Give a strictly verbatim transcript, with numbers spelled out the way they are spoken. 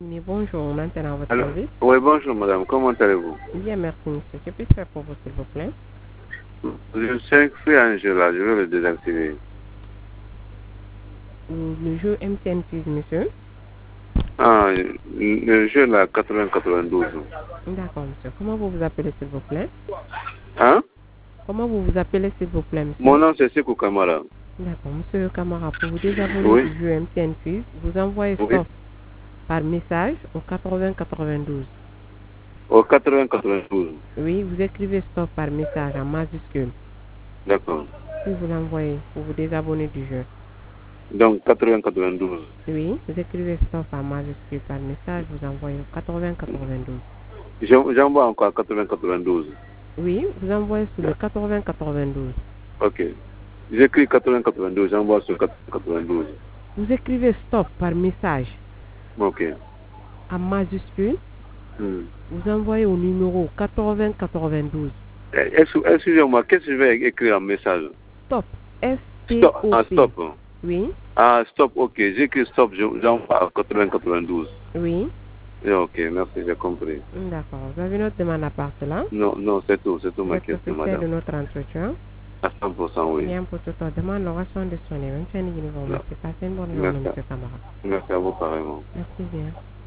Oui, bonjour, maintenant votre Alors, service. oui, bonjour madame, comment allez-vous? Bien, merci monsieur. Que puis-je faire pour vous, s'il vous plaît? Je suis inscrit à un jeu là, je vais le désactiver. Le jeu M T N Plus, monsieur. Ah, le jeu là, quatre-vingts quatre-vingt-douze. D'accord, monsieur. Comment vous vous appelez, s'il vous plaît? Hein? Comment vous vous appelez, s'il vous plaît, Mon monsieur? nom c'est Sekou Kamara. D'accord, monsieur Camara, pour vous désabonner Oui, du jeu M T N Plus, vous envoyez oui. stop par message au quatre-vingts quatre-vingt-douze. Au quatre-vingts quatre-vingt-douze. Oui, vous écrivez stop par message en majuscule. D'accord. Puis vous l'envoyez pour vous désabonner du jeu. Donc quatre-vingts quatre-vingt-douze. Oui, vous écrivez stop en majuscule par message, vous envoyez au quatre-vingts quatre-vingt-douze. Je- J'envoie encore quatre-vingts quatre-vingt-douze. Oui, vous envoyez sur le quatre-vingts quatre-vingt-douze. Ok. J'écris quatre-vingts quatre-vingt-douze, j'envoie sur quatre-vingts quatre-vingt-douze. Vous écrivez stop par message Ok. en majuscule. Hmm. Vous envoyez au numéro quatre-vingts quatre-vingt-douze. Eh, excuse- Excusez-moi, qu'est-ce que je vais écrire en message? Stop. Stop. Ah, S T O P. stop. Oui, Ah, stop, ok. J'écris stop, je- j'envoie à quatre-vingts quatre-vingt-douze. oui. Eh, ok, merci, j'ai compris. D'accord. Vous avez une autre demande à part cela? Non, non, c'est tout, c'est tout Vous ma êtes question, satisfait de madame. notre entretien? À cent pour cent, oui. Bien, pour toute autre demande, nous restons disponibles. Même si nous vous Non. remercie. Passez une bonne journée, Merci, monsieur Camara. merci à vous, pareillement. Merci bien.